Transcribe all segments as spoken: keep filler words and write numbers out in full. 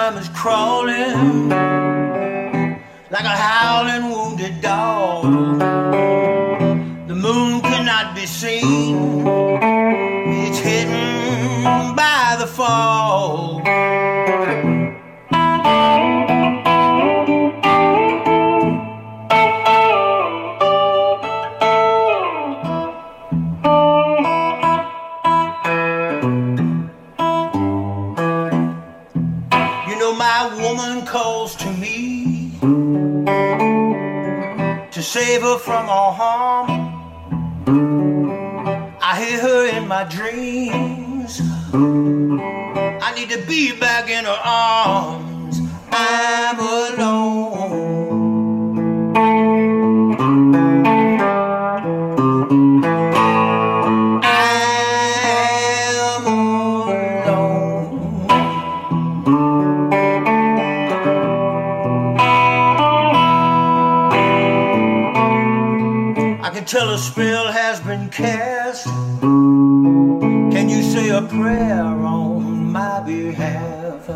time is crawling like a howling wounded dog. The moon cannot be seen, it's hidden by the fog. My woman calls to me to save her from all harm. I hear her in my dreams. I need to be back in her arms. I'm alone. Till a spell has been cast, can you say a prayer on my behalf?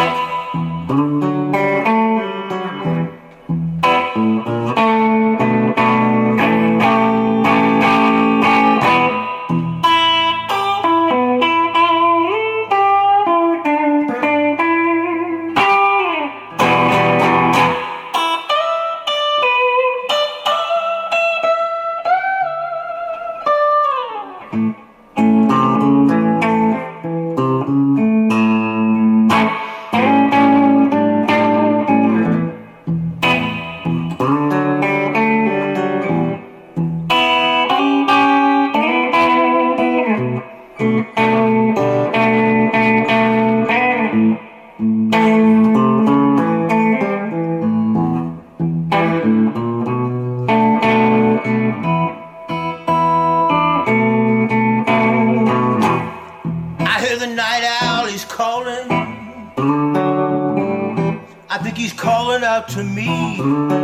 I think he's calling out to me.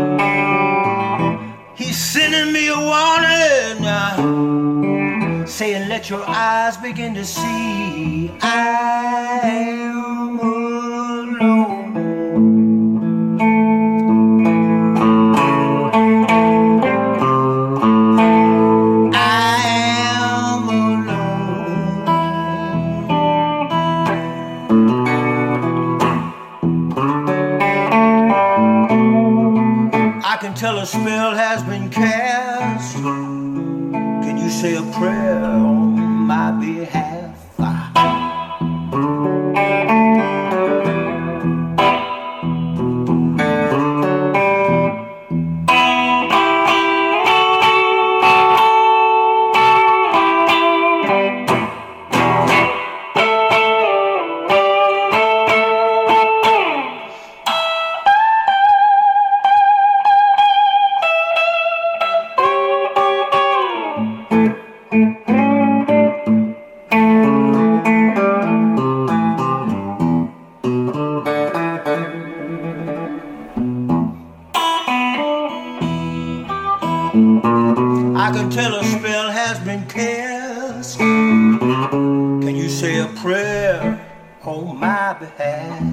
He's sending me a warning, uh, saying let your eyes begin to see. I'm alone. I can tell a spell has been cast. Can you say a prayer on my behalf? I can tell a spell has been cast. Can you say a prayer on my behalf?